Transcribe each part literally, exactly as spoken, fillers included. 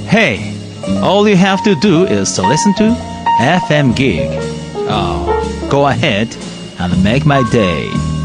Hey, all you have to do is to listen to エフエム Gig. Oh, go ahead and make my day.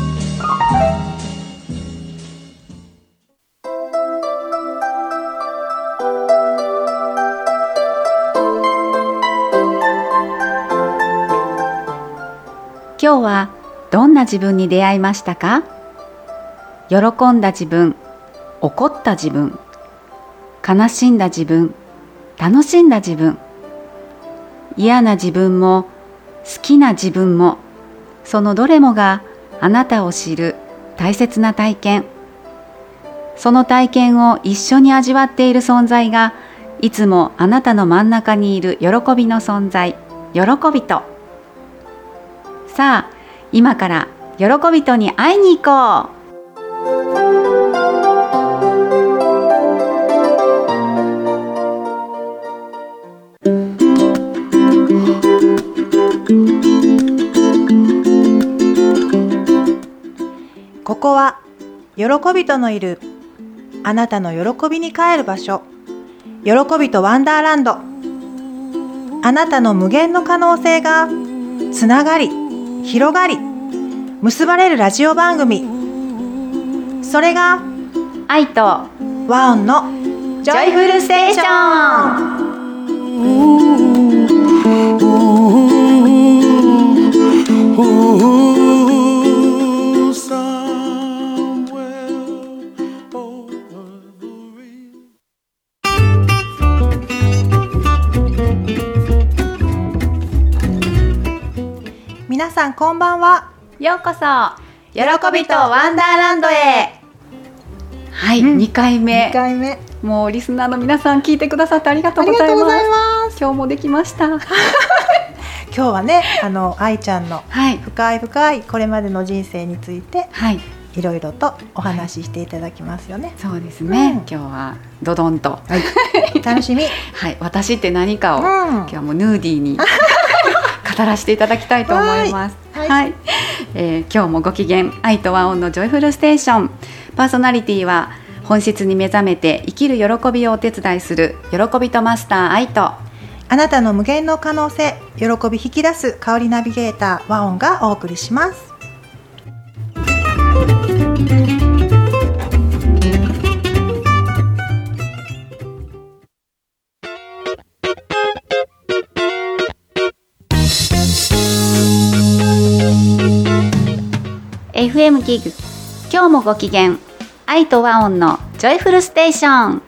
今日はどんな自分に出会いましたか？喜んだ自分、怒った自分、悲しんだ自分、楽しんだ自分、嫌な自分も好きな自分も、そのどれもがあなたを知る大切な体験。その体験を一緒に味わっている存在が、いつもあなたの真ん中にいる喜びの存在、喜びと。さあ、今から喜びとに会いに行こう。 ここは喜びとのいるあなたの喜びに帰る場所、喜びとワンダーランド。あなたの無限の可能性がつながり、広がり、結ばれるラジオ番組。それが愛と和音のジョイフルステーション。皆さんこんばんは。 ようこそ喜びとワンダーランドへ。 はい、 うん、 にかいめ。 にかいめ。 もうリスナーの皆さん聞いてくださってありがとうございます。 ありがとうございます。 今日もできました今日はね、あの愛ちゃんの深い深いこれまでの人生について、はい、いろいろとお話ししていただきますよね。 そうですね、うん、今日はドドンと、 はい、楽しみはい、 私って何かを、うん、今日はもうヌーディーに語らせていただきたいと思います。はい、はい、えー、今日もご機嫌愛と和音のジョイフルステーション。パーソナリティは本質に目覚めて生きる喜びをお手伝いする喜びとマスター愛と、 あなたの無限の可能性、喜び引き出す香りナビゲーター和音がお送りします。 エフエム ギグ、今日もご機嫌愛と和音のジョイフルステーション。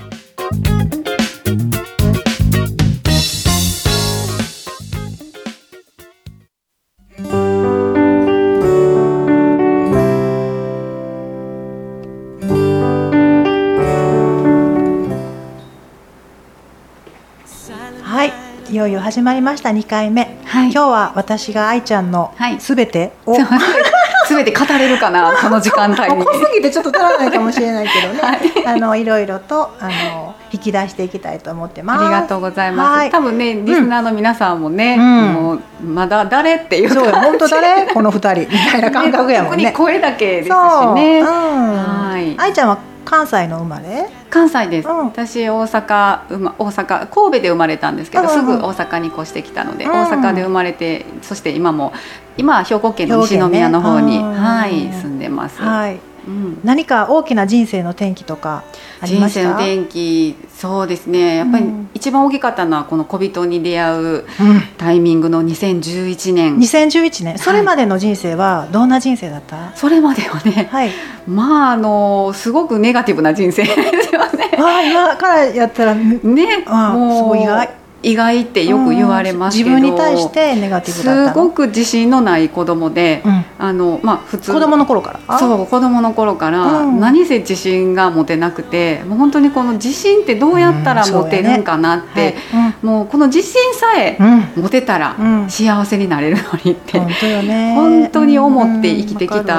はい、いよいよ始まりましたにかいめ、はい、今日は私が愛ちゃんのすべてを、はいすべて語れるかなこの時間帯に。 濃すぎてちょっと足らないかもしれないけどね、はい、あのいろいろとあの引き出していきたいと思ってます。 ありがとうございます、はい、多分ねリスナーの皆さんもね、うん、もうまだ誰っていうそうよ、本当誰このふたりみたいな感覚やもんね。 特に声だけですしね、うん、はい、 愛ちゃんは関西の生まれ？ 関西です、うん、私大阪、大阪神戸で生まれたんですけど、うん、すぐ大阪に越してきたので、うん、大阪で生まれて、そして今も今は兵庫県の西宮の方に、ね、はい、住んでます、はい、 うん、何か大きな人生の転機とかありました？ 人生の転機、そうですね、やっぱり一番大きかったのはこの小人に出会うタイミングのにせんじゅういちねん、 にせんじゅういちねん、それまでの人生はどんな人生だった？ それまではね、はい、まああのすごくネガティブな人生ですよね。 あ、今からやったらね、あ、もうすごい意外意外ってよく言われますけど、 自分に対してネガティブだったの？ すごく自信のない子供で、うん、あのまあ、普通子供の頃から？ そう子供の頃から、うん、何せ自信が持てなくて、もう本当にこの自信ってどうやったら持てるんかなって、うん、はい、うん、もうこの自信さえ持てたら幸せになれるのにって、うん、本当よね、本当に思って生きてきた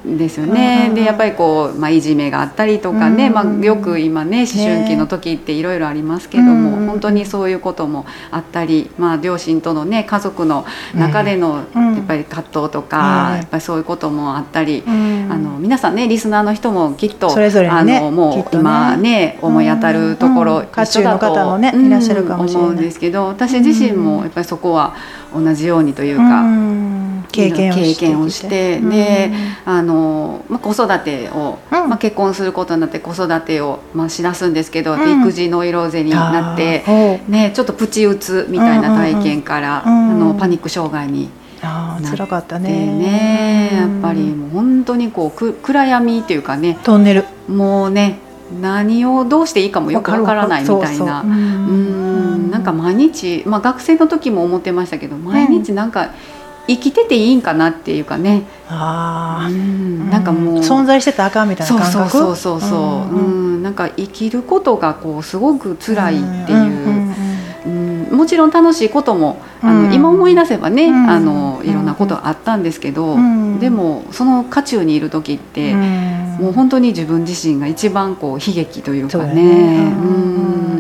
ですよね、 うんうん、 でやっぱりこう、まあ、いじめがあったりとかね、 うんうん、 まあ、よく今ね思春期の時っていろいろありますけども、ね、本当にそういうこともあったり、まあ、両親とのね家族の中でのやっぱり葛藤とか、うん、やっぱりそういうこともあったり、うん、あの皆さんねリスナーの人もきっとそれぞれに、ね、 あのもう今ね思い当たるところ、うん、 渦中の方もね、いらっしゃるかもしれない、 思うんですけど、私自身もやっぱりそこは同じようにというか、 うん経験をして経験をしてで、あのまあ、子育てを、 うんまあ、結婚することになって子育てを、まあ、しだすんですけど、 うん、 育児ノイローゼになって、ね、ちょっとプチ打つみたいな体験から、 うんうんうん、 あのパニック障害にあなって辛かったね、 ね、やっぱりもう本当にこうく暗闇っていうかね、 トンネルもうね何をどうしていいかもよくわからないみたいな、うんなんか毎日、まあ、学生の時も思ってましたけど毎日なんか生きてていいんかなっていうかね、 あ、うん、 なんかもう存在してたらあかんみたいな感覚、 そうそうそうそう、うんうん、なんか生きることがこうすごく辛いっていう、うんうんうん、もちろん楽しいこともあの、うん、今思い出せばね、うん、あのいろんなことあったんですけど、うん、でもその渦中にいる時って、うん、もう本当に自分自身が一番こう悲劇というか ね, うね、うん、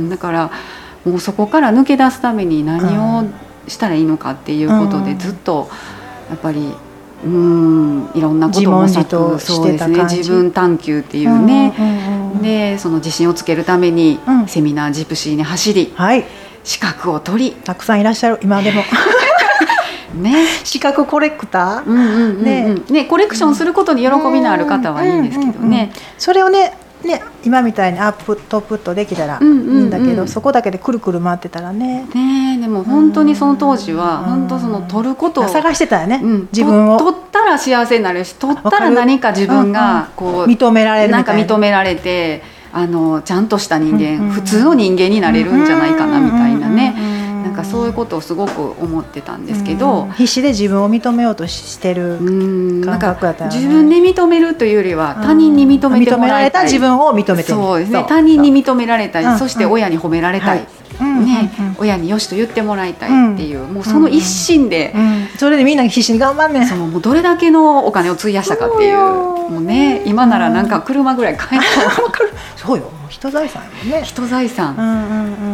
だからもうそこから抜け出すために何をしたらいいのかっていうことでずっとやっぱりうんいろんなことも自問自答してた感じ、 そうですね、自分探求っていうね、うんうんうん、でその自信をつけるためにセミナージプシーに走り、はい、資格を取りたくさんいらっしゃる今でもね、資格コレクター、うんうんうんうん、 ねね、コレクションすることに喜びのある方はいいんですけどね、うんうんうん、 それをねね、今みたいにアップトプットできたらいいんだけど、うんうんうん、そこだけでくるくる回ってたらね、 ねでも本当にその当時は本当その取ることを探してたよね、うん、自分を取ったら幸せになるし取ったら何か自分がこう、うんうん、 認められるみたいな、 なんか認められてあのちゃんとした人間、うんうん、普通の人間になれるんじゃないかなみたいなね、うんうんうん、なんかそういうことをすごく思ってたんですけど、 うん、必死で自分を認めようとしてる感覚だったよね。 自分で認めるというよりは他人に認めてもらいたい、 認められた自分を認めてる、 そうですね、他人に認められたい、うん、そして親に褒められたい、はいねうんうんうん、親によしと言ってもらいたいっていう、うん、もうその一心で、 うんうん、それでみんな必死に頑張んねん、 そうもうどれだけのお金を費やしたかっていう、もうね今ならなんか車ぐらい買えたそうよ、人財産よね、 人財産、うんうんうん、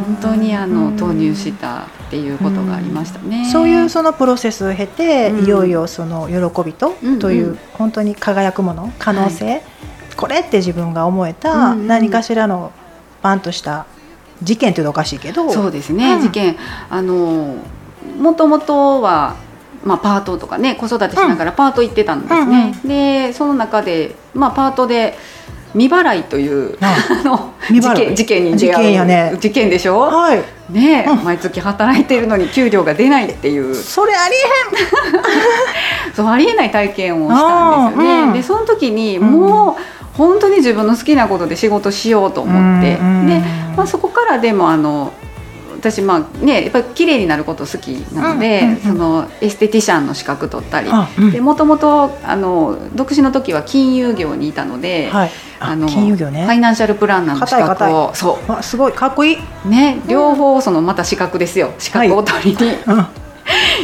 本当にあの投入したっていうことがありましたね、 うん、そういうそのプロセスを経て、うん、いよいよその喜びと、うん、という本当に輝くもの、可能性、はい、これって自分が思えた何かしらのパンとした事件っていうのはおかしいけど、 そうですね、うん、事件、あのもともとは、まあ、パートとかね子育てしながらパート行ってたんですね、うんうんうん、でその中で、まあ、パートで未払いという、あの事件、事件に出会う事件やね、事件でしょ、はいね、うん、毎月働いているのに給料が出ないっていう、 それありえへんそうありえない体験をしたんですよね、うん、でその時にもう、うん本当に自分の好きなことで仕事しようと思って、うんうん、で、まあ、そこからでもあの私まあねやっぱり綺麗になること好きなので、うんうんうん、そのエステティシャンの資格取ったり、うん、でもともとあの独身の時は金融業にいたので、はい、あの金融業ね、 ファイナンシャルプランナーの資格をそうすごいかっこいい、 ね、両方そのまた資格ですよ、資格を取りに、はい、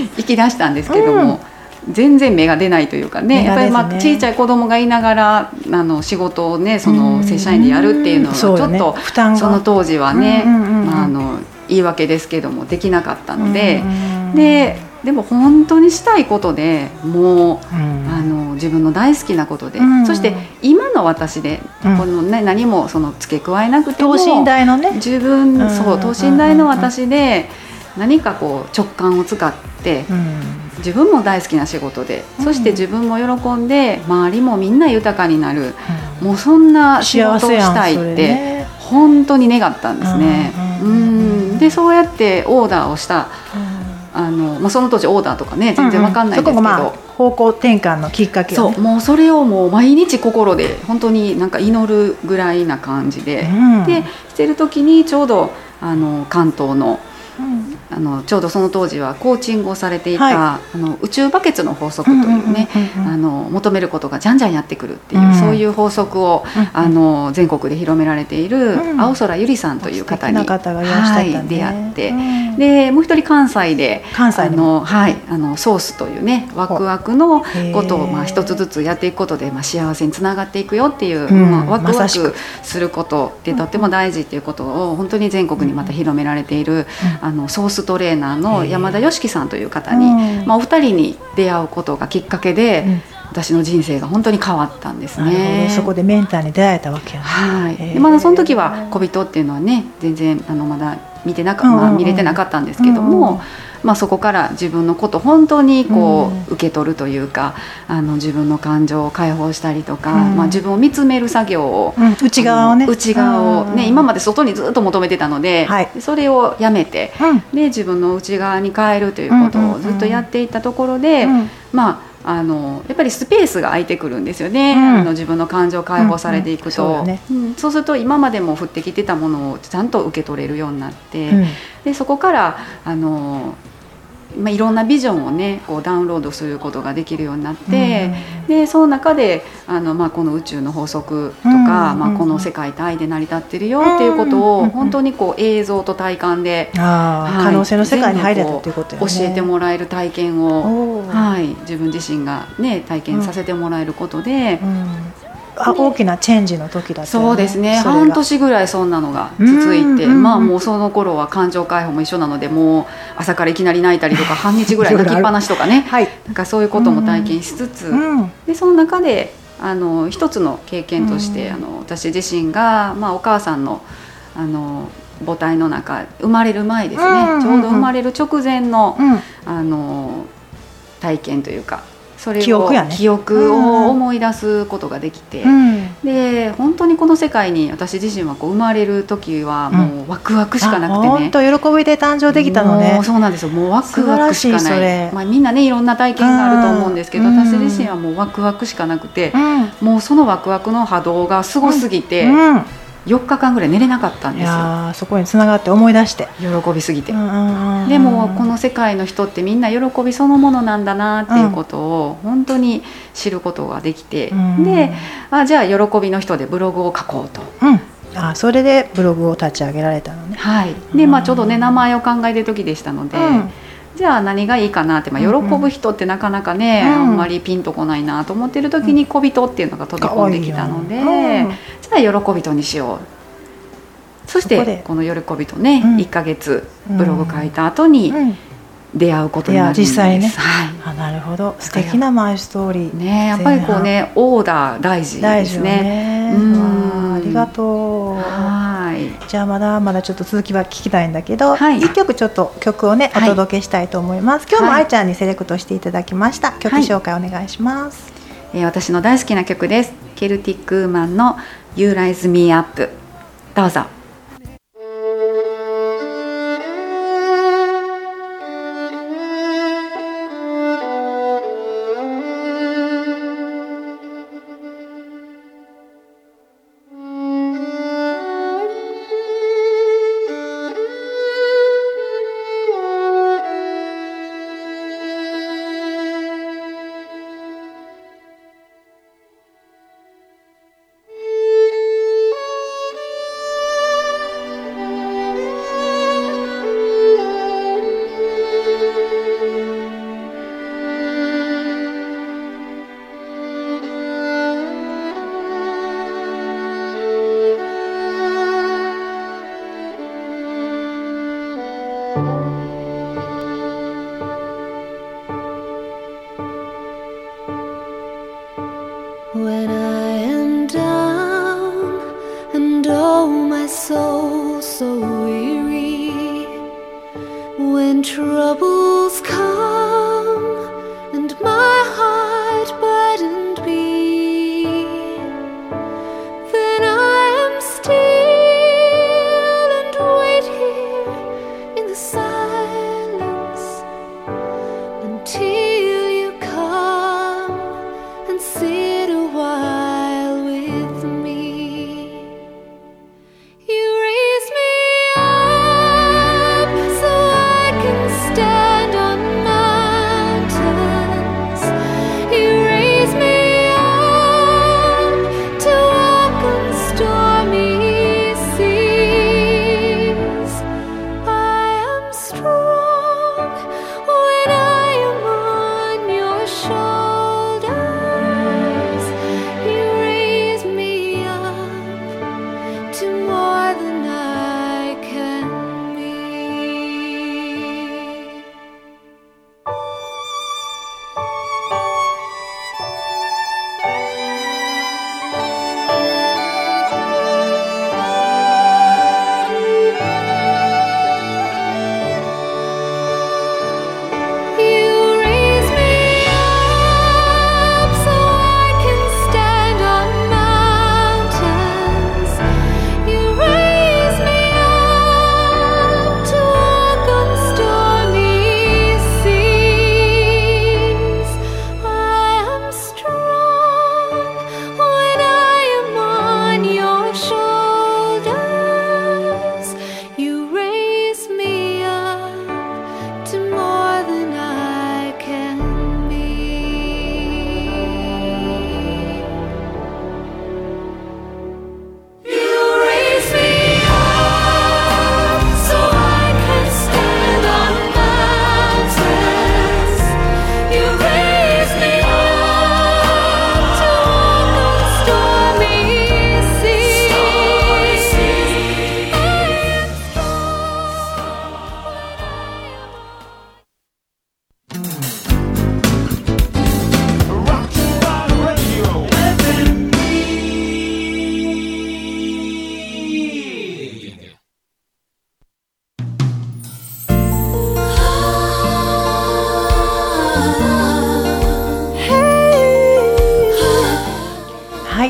行き出したんですけども、うん全然芽が出ないというか ね, ねやっぱりまあ小さい子供がいながらあの仕事をねその正社員でやるっていうのはちょっと、ね、負担がその当時はね、うんうんうん、あの言い訳ですけどもできなかったので、うんうん、で, でも本当にしたいことでもう、うん、あの自分の大好きなことで、うんうん、そして今の私で、うん、このね、何もその付け加えなくても等身大のね自分、うん、そう等身大の私で何かこう直感を使って、うん自分も大好きな仕事で、うん、そして自分も喜んで周りもみんな豊かになる、うん、もうそんな仕事をしたいって、ね、本当に願ったんですね、うんうんうん、でそうやってオーダーをした、うんあのまあ、その当時オーダーとかね全然わかんないんですけど、うんうん、そこがまあ方向転換のきっかけを、ね、 そうもうそれをもう毎日心で本当になんか祈るぐらいな感じで、うん、でしてる時にちょうどあの関東のあのちょうどその当時はコーチングをされていた、 はい、 あの宇宙バケツの法則というね、あの求めることがじゃんじゃんやってくるっていう、うん、そういう法則を、うん、あの全国で広められている、うん、青空ゆりさんという方に、 方がいらっしゃったね、 はい、出会って、うん、でもう一人関西で関西あの、はい、あのソースというねワクワクのことをまあ一つずつやっていくことで、まあ、幸せにつながっていくよっていう、うん、まあ、ワクワクすることってとっても大事っていうことを本当に全国にまた広められている、うん、あのソーストレーナーの山田よしきさんという方に、まあ、お二人に出会うことがきっかけで、うん、私の人生が本当に変わったんですね。 そこでメンターに出会えたわけやね。 はい、でまだその時は小人っていうのはね全然あのまだ見てなか、まあ、見れてなかったんですけども、うんうん、まあ、そこから自分のこと本当にこう受け取るというか、あの自分の感情を解放したりとか、うん、まあ、自分を見つめる作業を、うん、 内側をね内側をね、うん、今まで外にずっと求めてたので、はい、それをやめて、うん、で自分の内側に変えるということをずっとやっていったところで、うんうん、まああのやっぱりスペースが空いてくるんですよね、うん、あの自分の感情を解放されていくと、うんうん そうねうん、そうすると今までも降ってきてたものをちゃんと受け取れるようになって、うん、でそこからあの、まあ、いろんなビジョンをねこうダウンロードすることができるようになって、うん、でその中であの、まあ、この宇宙の法則とか、うんまあ、この世界って愛で成り立ってるよっていうことを本当にこう映像と体感で、 うんはい、可能性の世界に入れたということよね。 教えてもらえる体験を、はい、自分自身が、ね、体験させてもらえることで、うんうんあ大きなチェンジの時だったよね。 そうですね、半年ぐらいそんなのが続いて、まあもうその頃は感情解放も一緒なので、もう朝からいきなり泣いたりとか半日ぐらい泣きっぱなしとかねはい、なんかそういうことも体験しつつ、でその中であの一つの経験として、あの私自身が、まあ、お母さんのあの母体の中生まれる前ですね、ちょうど生まれる直前の、あの体験というかそれを記憶やね、記憶を思い出すことができて、うん、で本当にこの世界に私自身はこう生まれる時はもうワクワクしかなくてね、 本当、うん、喜びで誕生できたのね。 もうそうなんですよ、もうワクワクしかない、まあ、みんなねいろんな体験があると思うんですけど、うん、私自身はもうワクワクしかなくて、うん、もうそのワクワクの波動がすごすぎて、うんうんよっかかんぐらい寝れなかったんですよ。いやそこにつながって思い出して喜びすぎて、でもこの世界の人ってみんな喜びそのものなんだなっていうことを本当に知ることができて、うん、であじゃあ喜びの人でブログを書こうと、 うん、あそれでブログを立ち上げられたのね。 はいで、まあ、ちょうどね名前を考えてる時でしたので、うんじゃあ何がいいかなって、まあ、喜ぶ人ってなかなかね、うんうん、あんまりピンとこないなと思ってる時に小人っていうのが飛び込んできたので、うん、じゃあ喜び人にしよう。そしてこの喜び人ね、うん、いっかげつブログ書いた後に出会うことになるんです。 実際ね、 はい、 あなるほど素敵なマイストーリーね。やっぱりこうねオーダー大事ですね。 うんありがとう。はいじゃあまだまだちょっと続きは聞きたいんだけど、はい、いっきょくちょっと曲をねお届けしたいと思います、はい、今日も愛ちゃんにセレクトしていただきました、はい、曲紹介お願いします、 はいえー、私の大好きな曲です。ケルティックウーマンの You Rise Me Up どうぞ。 When I am down and oh my soul so weary, when troubles come and my heart burdened be, then I am still and wait here in the silence until you come and sit a while with me. You raise me up so I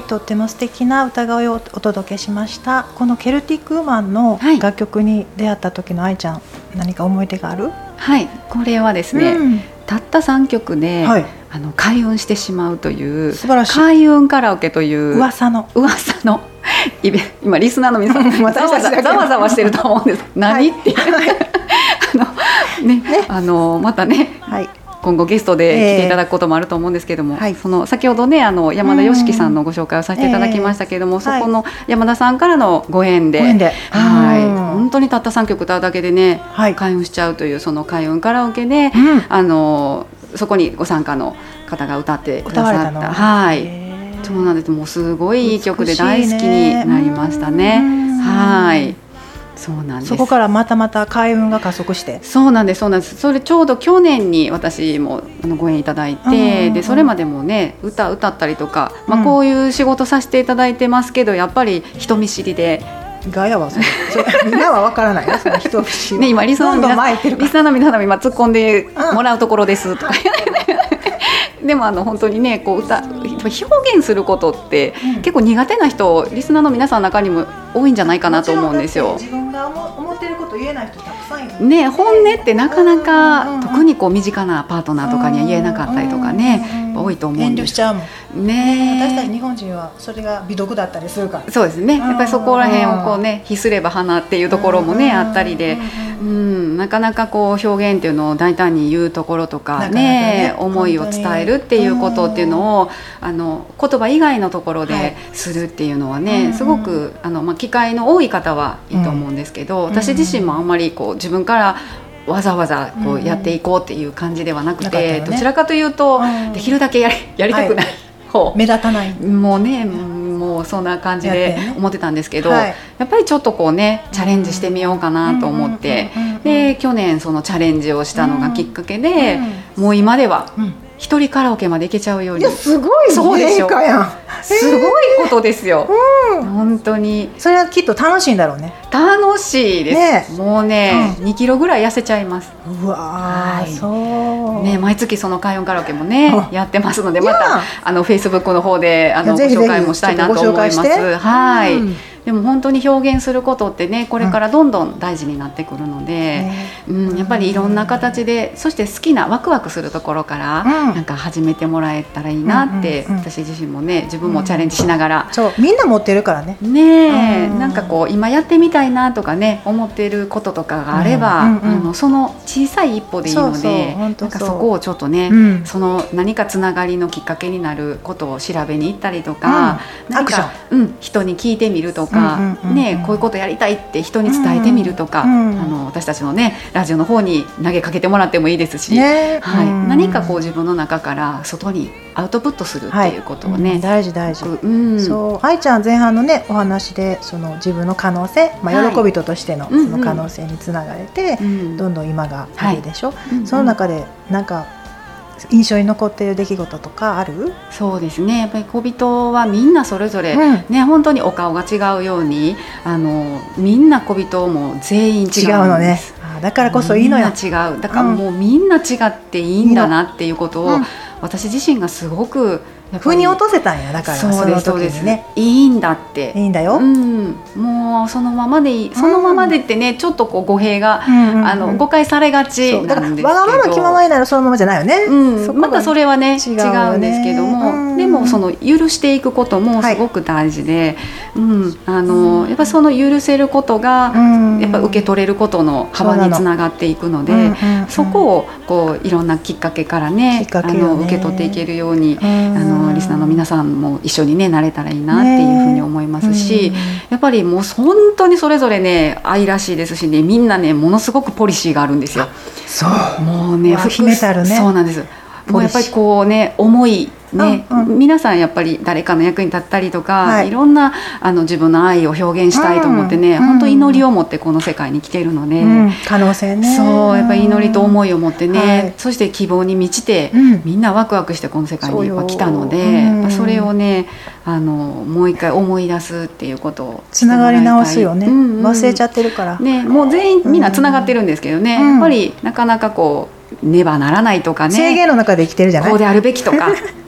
とっても素敵な歌声をお届けしました。このケルティックウーマンのはい楽曲に出会った時の愛ちゃん、何か思い出がある？ はい、これはですね、 うんたったさんきょくで、 はい、 あの開運してしまうという素晴らしい開運カラオケという噂の噂のイベ今リスナーの皆さんざわざざわざわしてると思うんです何っていう、あのね、あのまたねはい今後ゲストで来ていただくこともあると思うんですけれども、 えーはいその先ほどねあの山田佳樹さんのご紹介をさせていただきましたけれども、 えーそこの山田さんからのご縁で、 ご縁ではい、 うん本当にたったさんきょく歌うだけでね、 はい開運しちゃうというその開運カラオケで、 うんあのそこにご参加の方が歌ってくださった歌われたの？ はいへーそうなんです。もうすごいいい曲で美しいね大好きになりましたね。 うんはいそうなんです。 そこからまたまた開運が加速してそうなんですそうなんです。それちょうど去年に私もあのご縁いただいて、 うんうんうんでそれまでもね歌歌ったりとか、まあ、 うんこういう仕事させていただいてますけど、やっぱり人見知りで、 ガヤはそれそれみんなは分からないよその人不思議ね、今リスナーのどんどん皆前行ってるからリスナーの皆さんも今突っ込んでもらうところですとか、でもあの本当にねこう歌表現することって、 うん結構苦手な人リスナーの皆さんの中にも多いんじゃないかなと思うんですよ。 もちろんだって自分が思思ってること言えない人たくさんいるね、本音ってなかなうんうんかうん特にこう身近なパートナーとかには言えなかったりとかね多いと思うん遠です慮しちゃうもんね。 私たち日本人はそれが美徳だったりするからそうですね。やっぱりそこら辺をこうね、比すれば花っていうところもね、 うんあったりで、 ううんん、なかなかこう表現っていうのを大胆に言うところとかなかなかねね、思いを伝えるっていうことっていうのを、あの言葉以外のところはいでするっていうのはうんね、すごくあのまあ機会の多い方はいいと思うんですけど、 うん私自身もあんまりこう自分からわざわざこううんやっていこうっていう感じではなくて、 なかったよねどちらかというと、 うんできるだけやりやりたくない方。 目立たないもうね、もうそんな感じでやってね思ってたんですけど、 はいやっぱりちょっとこうねチャレンジしてみようかなと思って、 うんうんうんうんで去年そのチャレンジをしたのがきっかけで、 うもう今ではうん一人カラオケまで行けちゃうように、 いやすごいそうでしょ変化やんすごいことですよ、 うん本当にそれはきっと楽しいんだろうね楽しいです、 ねもうね、 うにキロぐらい痩せちゃいます、 うわはいーそうね、毎月その開運カラオケもねあやってますので、まいやたあのフェイスブックの方であのごぜひぜひ紹介もしたいなと思います。 ちょっとご紹介してはい、 うんでも本当に表現することってねこれからどんどん大事になってくるので、 ねうん、やっぱりいろんな形で、そして好きなワクワクするところから、 うんなんか始めてもらえたらいいなって、 うんうんうん私自身もね自分もチャレンジしながら、 そうみんな持ってるからねねえ、 うんなんかこう今やってみたいなとかね思っていることとかがあれば、 うんうんうんあのその小さい一歩でいいので、 そうそう本当そうなんかそこをちょっとね、 うんその何かつながりのきっかけになることを調べに行ったりとか、 うん何アクショか、うん、人に聞いてみるとか、 うんうんうんうんね、こういうことやりたいって人に伝えてみるとか、 うんうんあの私たちのねラジオの方に投げかけてもらってもいいですし、 ねはい、 うん何かこう自分の中から外にアウトプットするっていうことをね、 うん大事大事うん、 そう愛ちゃん前半のねお話でその自分の可能性、まあ、 はい喜び人としてのそうんうんの可能性につながれて、 うんどんどん今があるでしょ、 うんうんその中でなんか印象に残っている出来事とかある？ そうですね、やっぱり小人はみんなそれぞれ、 うんね、本当にお顔が違うようにあのみんな小人も全員違うんです。 違うのねあだからこそいいのよ。 みんな違う、だからもうみんな違っていいんだなっていうことを、 うん私自身がすごくやっぱり腑に落とせたんやだからそのそうですそうです、 時にねいいんだっていいんだよ。 うん、もうそのままでいい、そのままでってねちょっとこう語弊が、 うんうんうんあの誤解されがちそうだからなんですけど、 わがまま気ままになるそのままじゃないよね。 うん、 そこがまたそれはね違違うよねうんですけども、 うんでもその許していくこともすごく大事で、うん、あのやっぱその許せることが、 うんやっぱ受け取れることの幅につながっていくので、 うんうんうんそこをこういろんなきっかけからね、 きっかけあよねの受け取っていけるように、 うんあのリスナーの皆さんも一緒にねなれたらいいなっていうふうに思いますし、 ねやっぱりもう本当にそれぞれね愛らしいですしね、みんなねものすごくポリシーがあるんですよ。 そうもうねわ秘めたるねそうなんです。もうやっぱりこうね思いね、 うんうん皆さんやっぱり誰かの役に立ったりとか、 はいい、ろんなあの自分の愛を表現したいと思ってね、 うん本当祈りを持ってこの世界に来ているので、 うん可能性ね。 そうやっぱり祈りと思いを持ってね、 はいそして希望に満ちて、 うんみんなワクワクしてこの世界にやっぱ来たので、 そうようんやっぱそれをねあのもう一回思い出すっていうことをつながり直すよね。 うんうん忘れちゃってるから。 ね、もう全員みんなつながってるんですけどね、 うんやっぱりなかなかこうねばならないとかね、 制限の中で生きてるじゃない。 こうであるべきとか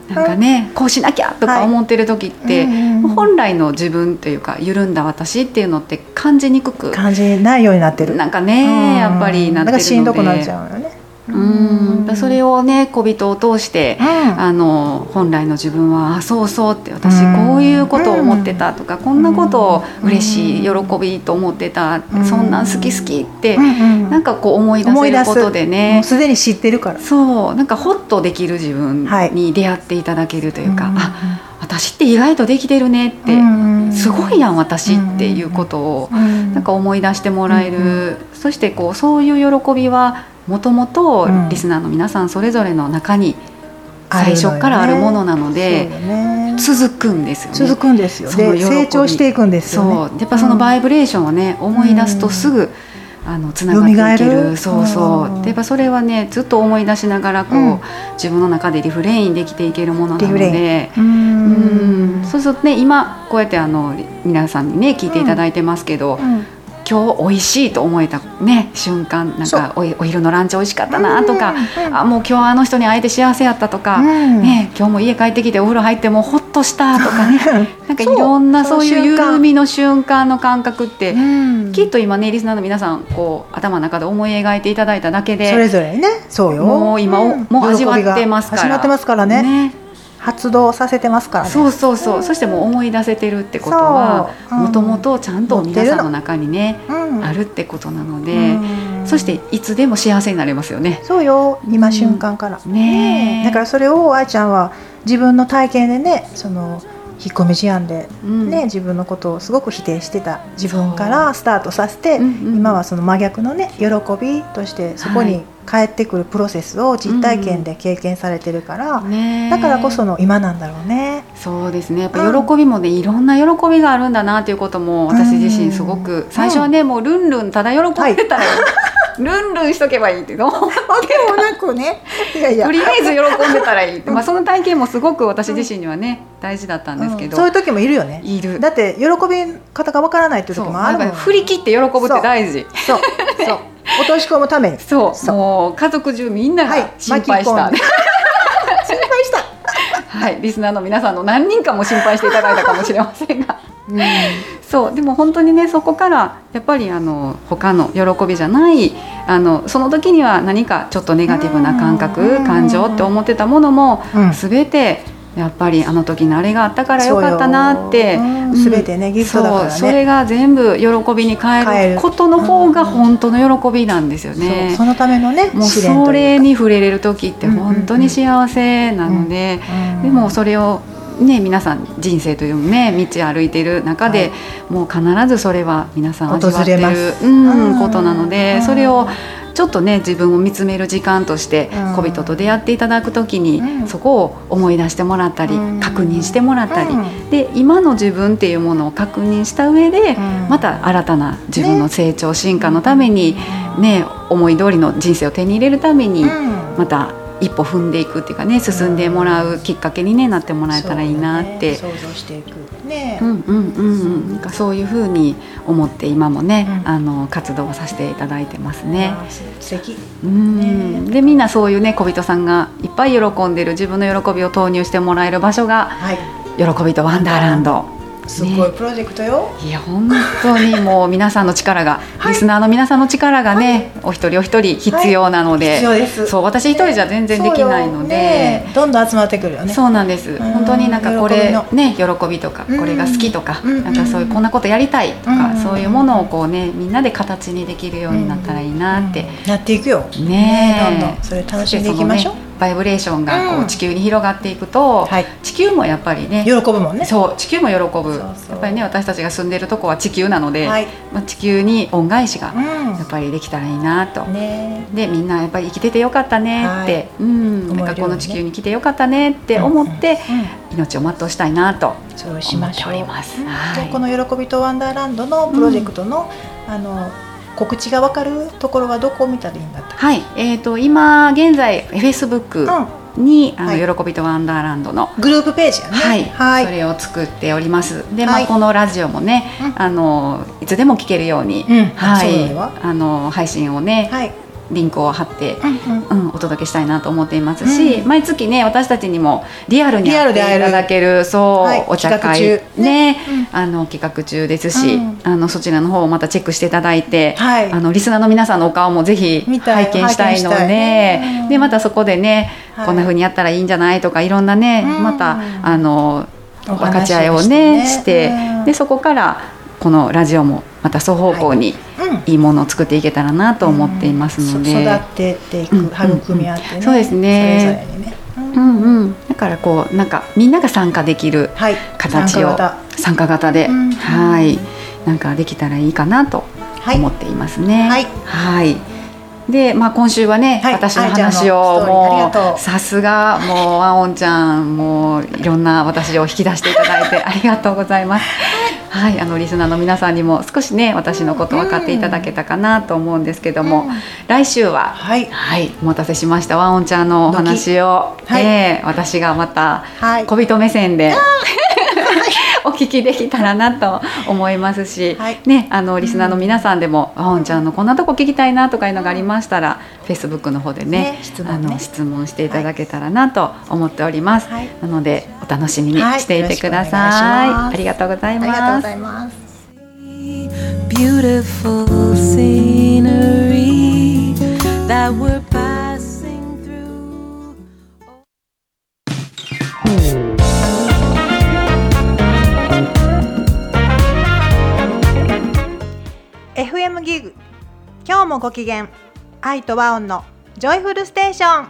なんかねこうしなきゃとか思ってる時って、はいうんうん、本来の自分というか緩んだ私っていうのって感じにくく感じないようになってるなんかねやっぱりなってるのでなんかしんどくなっちゃうよね。うんそれをね小人を通して、うん、あの本来の自分はあそうそうって私こういうことを思ってたとか、うん、こんなことを嬉しい喜びと思ってた、うん、そんなん好き好きって、うん、なんかこう思い出せることでねもうすでに知ってるからそうなんかホッとできる自分に出会っていただけるというか、はい、あ私って意外とできてるねって、うん、すごいやん私っていうことを、うん、なんか思い出してもらえる、うん、そしてこうそういう喜びはもともとリスナーの皆さんそれぞれの中に最初からあるものなので、ね、続くんですよね。 続くんですよ。で成長していくんですよね。 そうやっぱそのバイブレーションをね、うん、思い出すとすぐあのつながっていける。そうそうでやっぱそれはねずっと思い出しながらこう、うん、自分の中でリフレインできていけるものなのでうんうんそうするとね今こうやってあの皆さんにね聞いていただいてますけど、うんうん今日美味しいと思えた、ね、瞬間なんか お, お昼のランチ美味しかったなとか、うんうん、あもう今日あの人に会えて幸せやったとか、うんね、今日も家帰ってきてお風呂入ってもうホッとしたとかねなんかいろんなそういう緩みの瞬間の感覚って、うん、きっと今ねリスナーの皆さんこう頭の中で思い描いていただいただけでそれぞれねそうよもう今、うん、もう味わってますから始まってますからね、ね発動させてますからね。 そうそうそう、うん、そしてもう思い出せてるってことはもともとちゃんと皆さんの中にね、うん、あるってことなので、うん、そしていつでも幸せになれますよね。 そうよ今瞬間から、うん、ねだからそれを愛ちゃんは自分の体験でねその引っ込み思案で、ねうん、自分のことをすごく否定してた自分からスタートさせて、うんうん、今はその真逆のね喜びとしてそこに帰ってくるプロセスを実体験で経験されてるから、うんね、だからこその今なんだろうね。 そうですねやっぱ喜びもね、うん、いろんな喜びがあるんだなということも私自身すごく、うん、最初はねもうルンルンただ喜んでたら、はいルンルンしとけばいいってどうわけもなくねいやいやとりあえず喜んでたらいいって、まあ、その体験もすごく私自身にはね大事だったんですけど、 うん、そういう時もいるよね。 いるだって喜び方がわからないっていう時もあるもん。 振り切って喜ぶって大事。 そうそうそう落とし込むためにそうそうもう家族中みんなが心配した、はい、心配したはいリスナーの皆さんの何人かも心配していただいたかもしれませんがうん、そうでも本当にねそこからやっぱりあの他の喜びじゃないあのその時には何かちょっとネガティブな感覚感情って思ってたものも、うん、全てやっぱりあの時のあれがあったからよかったなって、 うん、全てねギフトだからね。 そうそれが全部喜びに変えることの方が本当の喜びなんですよね。 そうそのためのねもうそれに触れれる時って本当に幸せなので、うんうん、でもそれをね、皆さん人生という、ね、道歩いている中で、はい、もう必ずそれは皆さん味わってる、うん、ことなので、それをちょっとね自分を見つめる時間として小人と出会っていただくときに、うん、そこを思い出してもらったり、うん、確認してもらったり、うん、で今の自分っていうものを確認した上で、うん、また新たな自分の成長、ね、進化のために、ね、思い通りの人生を手に入れるために、また一歩踏んでいくっていうかね進んでもらうきっかけに、ね、なってもらえたらいいなって、 ね、想像していくね、 うんうんうん、なんかそういうふうに思って今もね、うん、あの活動をさせていただいてますね。 素敵、 うん、ね、でみんなそういうね小人さんがいっぱい喜んでる自分の喜びを投入してもらえる場所が、はい、喜びとワンダーランド。 すごいプロジェクトよ、 ね、いや本当にもう皆さんの力が、はい、リスナーの皆さんの力がね、はい、お一人お一人必要なので、はい、 必要です。 そう私一人じゃ全然できないので、 ね、どんどん集まってくるよね。 そうなんです。本当になんかこれね喜びとかこれが好きとか、なんかそういうこんなことやりたいとか、そういうものをこうねみんなで形にできるようになったらいいなって、 なっていくよね。ねどんどんそれ楽しんでいきましょう。 バイブレーションがこう地球に広がっていくと、うんはい、地球もやっぱりね喜ぶもんね。 そう地球も喜ぶ。そうそうやっぱりね私たちが住んでいるとこは地球なので、はい、まあ、地球に恩返しがやっぱりできたらいいなと、うんね、でみんなやっぱり生きててよかったねって、はい、うん、なんかこの地球に来てよかったねって思って、うんうん、命を全うしたいなと思っております。 はい、この喜びとワンダーランドのプロジェクトの、うん、あの告知が分かるところはどこを見たらいいんだったっけ？ はい、えーと、今現在フェイスブックに、うん、あの、はい、喜びとワンダーランドのグループページやね、 はいはい、それを作っております。で、まあはい、このラジオもね、うん、あのいつでも聞けるように、うん、はい、あの配信をね、はい、 リンクを貼って、 うんうんうん、お届けしたいなと思っていますし、うん、毎月ね私たちにもリアルに会っていただけるそう、はい、お茶会ね、ね、うん、あの企画中ですし、うん、あのそちらの方をまたチェックしていただいて、はい、あのリスナーの皆さんのお顔もぜひ拝見したいので、うん、でまたそこでね、はい、こんな風にやったらいいんじゃないとかいろんなね、うん、またあの分かち合いをねして、うん、でそこからこのラジオもまた双方向にいいものを作っていけたらなと思っていますので、 うん、育てていく、育み合ってね、うんうん、 そうですね、それぞれにね、うんうん、だからこうなんかみんなが参加できる形を、はい、参加型、参加型で、うん、はい、なんかできたらいいかなと思っていますね。はい、はい、で、まあ、今週はね、はい、私の話をもうさすがもうワオンちゃんもういろんな私を引き出していただいてありがとうございます。はい、あのリスナーの皆さんにも少しね私のこと分かっていただけたかなと思うんですけども、うん、来週は、はいはい、お待たせしましたワオンちゃんのお話を、はい、えー、私がまた小人目線で、はいお聞きできたらなと思いますし、はい、ね、あのリスナーの皆さんでも、うん、ワオンちゃんのこんなとこ聞きたいなとかいうのがありましたら、うん、Facebook の方で ね, ね, 質問ねあの質問していただけたらなと思っております、はい、なのでお楽しみにしていてください、はい、ありがとうございます。ありがとうございます。 Beautiful scenery that we're passing through. エフエム ギグ、今日もご機嫌、愛と和音のジョイフルステーション。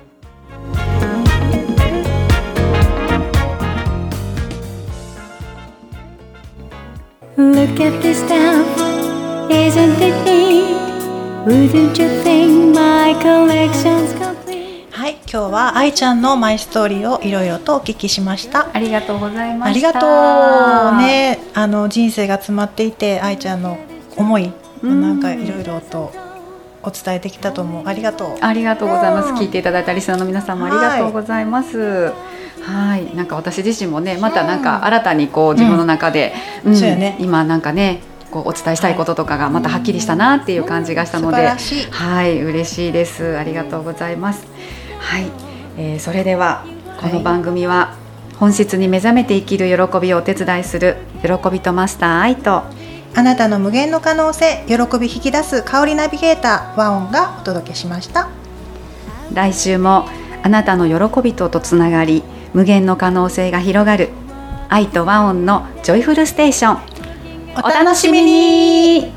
Look at this stuff, isn't it neat? Wouldn't you think my collection's complete? はい、今日は愛ちゃんのマイストーリーをいろいろとお聞きしました。 ありがとうございました。 ありがとうね。あの人生が詰まっていて愛ちゃんの思い、なんかいろいろとお伝えできたと思う。ありがとう。 ありがとうございます。聞いていただいたリスナーの皆さんもありがとうございます。はいはい、なんか私自身もねまたなんか新たにこう自分の中で、うんうん、そうよね、今なんかねこうお伝えしたいこととかがまたはっきりしたなっていう感じがしたので、うん、はい嬉しいです。ありがとうございます。はい、えー、それではこの番組は本質に目覚めて生きる喜びをお手伝いする喜びとマスター愛とあなたの無限の可能性喜び引き出す香りナビゲーター和音がお届けしました。 来週もあなたの喜びととつながり無限の可能性が広がる愛と和音のジョイフルステーション、お楽しみに。